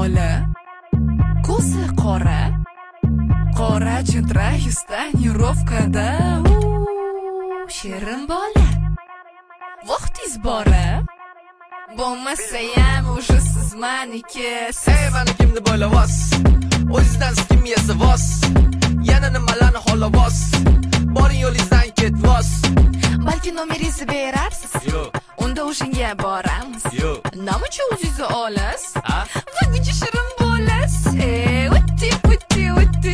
bola, ko'zi qora, qora chitra tonirovkada. Shirin bola, vaqtingiz bora, bo'lmasayam уже siz maniki. Ey manikimni bo'lavos, o'zingizdan kim yesa vos, yana nimalarni xolavos, boring yo'lingizdan ketmos. Balki nomeringizni berarsiz, Yo'q. unda o'shanga boramiz. Yo'q. Nima o'zingizni olasiz? Ha? Va buncha shirin bo'lasiz. O'tti